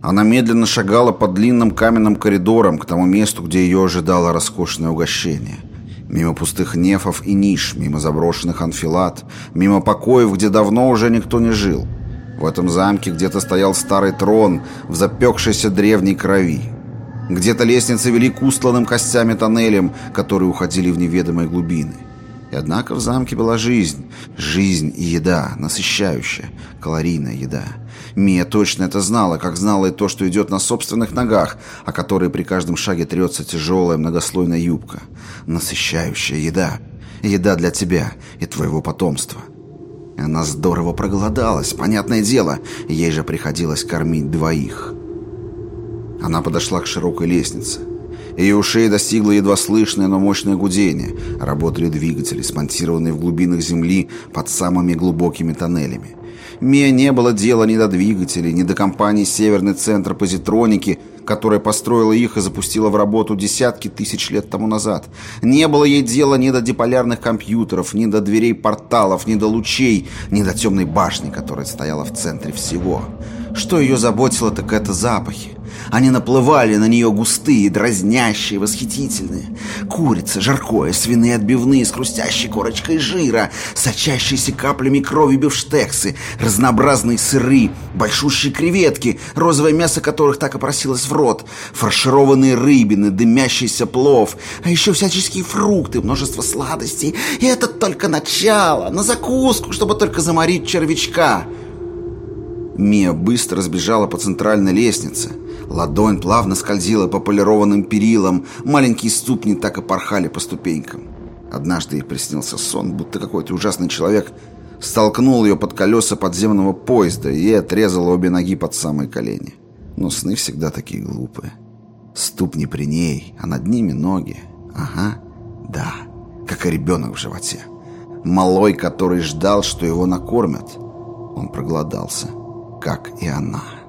Она медленно шагала по длинным каменным коридорам к тому месту, где ее ожидало роскошное угощение. Мимо пустых нефов и ниш, мимо заброшенных анфилад, мимо покоев, где давно уже никто не жил. В этом замке где-то стоял старый трон в запекшейся древней крови. Где-то лестницы вели к устланным костями тоннелям, которые уходили в неведомые глубины. И однако в замке была жизнь. Жизнь и еда, насыщающая, калорийная еда. Мия точно это знала, как знала и то, что идет на собственных ногах, о которые при каждом шаге трется тяжелая многослойная юбка. Насыщающая еда. Еда для тебя и твоего потомства. Она здорово проголодалась, понятное дело, ей же приходилось кормить двоих. Она подошла к широкой лестнице. Ее ушей достигло едва слышное, но мощное гудение. Работали двигатели, смонтированные в глубинах земли под самыми глубокими тоннелями. Мия не было дела ни до двигателей, ни до компании «Северный центр позитроники», которая построила их и запустила в работу десятки тысяч лет тому назад. Не было ей дела ни до диполярных компьютеров, ни до дверей порталов, ни до лучей, ни до темной башни, которая стояла в центре всего. Что ее заботило, так это запахи. Они наплывали на нее густые, дразнящие, восхитительные. Курица, жаркое, свиные отбивные с хрустящей корочкой жира, сочащиеся каплями крови бифштексы, разнообразные сыры, большущие креветки, розовое мясо которых так и просилось в рот, фаршированные рыбины, дымящийся плов, а еще всяческие фрукты, множество сладостей. И это только начало, на закуску, чтобы только заморить червячка. Мия быстро сбежала по центральной лестнице. Ладонь плавно скользила по полированным перилам. Маленькие ступни так и порхали по ступенькам. Однажды ей приснился сон, будто какой-то ужасный человек столкнул ее под колеса подземного поезда и отрезал обе ноги под самые колени. Но сны всегда такие глупые. Ступни при ней, а над ними ноги. Ага, да, как и ребенок в животе. Малой, который ждал, что его накормят. Он проголодался, как и она.